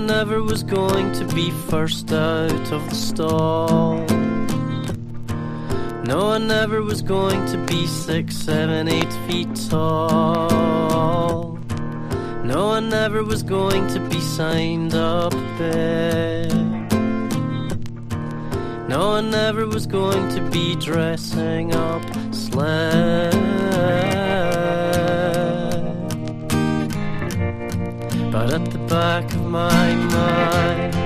never was going to be first out of the stall. No, I never was going to be 6, 7, 8 feet tall. No, I never was going to be signed up big. No, I never was going to be dressing up slick. But at the back of my mind,